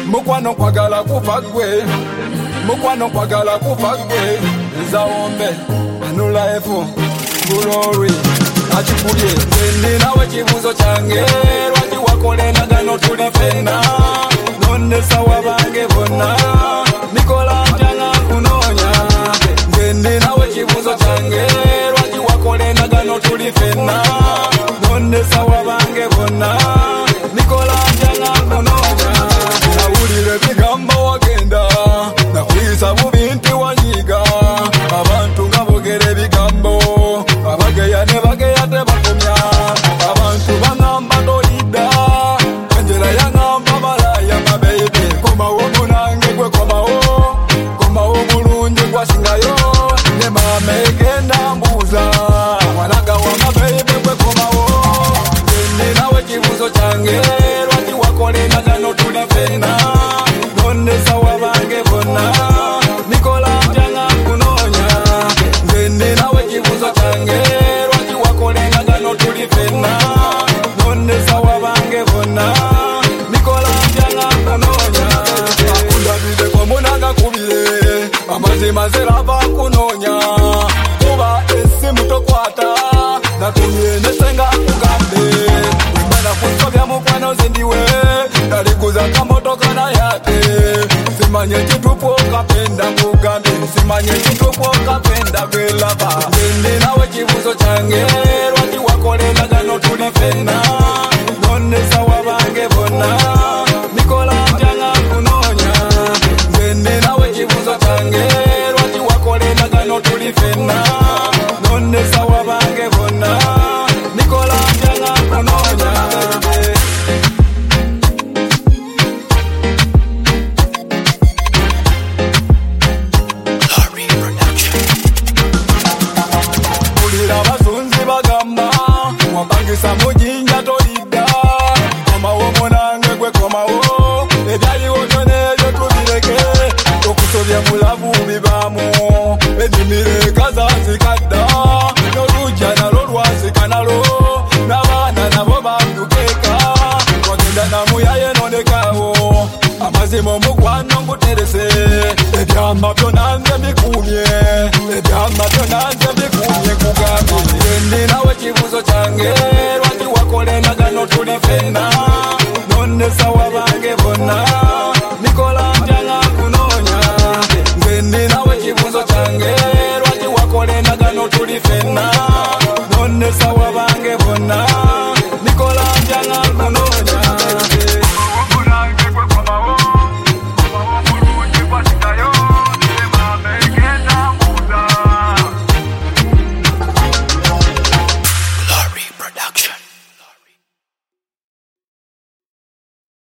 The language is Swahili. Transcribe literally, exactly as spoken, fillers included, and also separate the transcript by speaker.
Speaker 1: mukwano kwagala kufa gwe mukwano kwagala kufa gwe nzaombe anula efu glory achikulie ndi nawe kibuzo change lwaki wakolena gano tuli fena nonde sawa bange bonna nikola njanga kunonya ndi nawe kibuzo change lwaki wakolena gano tuli fena nonde sawa bange bonna nikola njanga kunonya nawulire bigambo wagenda nakwisa mu bintu wanyiga abantu ngabogere bigambo abageya ne bageya tebakomya abantu bangamba ndoyida anjera yangamba balaya mabebe komawo munange gwe komawo komawo mulungi gwasingayo ne mama egenda mbuza mwanaga wa mabebe gwe komawo ndi nawe kibuzo change lwaki wakolena gano tuli fena nonde sawa bange bonna nikola njanga kunonya ndi nawe kibuzo change lwaki wakolena gano tuli fena nonde sawa bange bonna nikola njanga kunonya akundabide kwa munanga kubire amazima zerava kunonya kuba esimu tokwata natumye nesenga kugambe wimana kusobya mukwano zindiwe dalikuza kamotoka na yate simanye kitupu kapenda kugambe simanye kitupu kapenda kwelava ndi nawe kibuzo change lwaki wakolena gano tuli fena nonde sawa bange bonna nikola njanga kunonya ndi nawe kibuzo change lwaki wakolena gano tuli fena nonde sawa bange bonna nikola njanga kunonya wapangisa mujinja tolida komawo munange gwe komawo ebyayiwo byona ebyo tubireke okusobya mulabu bibamu ennimiro kazazikadda n'olujja nalwo lwazika nalo n'abaana nabo bandukeeka wagenda namuyaye nonekawo amazima omukwano nguterese ebyama byona nze bikumye ebyama byona nze bikumye kugambe ndi nawe kibuzo change lwaki wakolena gano tuli fena nonde sawa bange bonna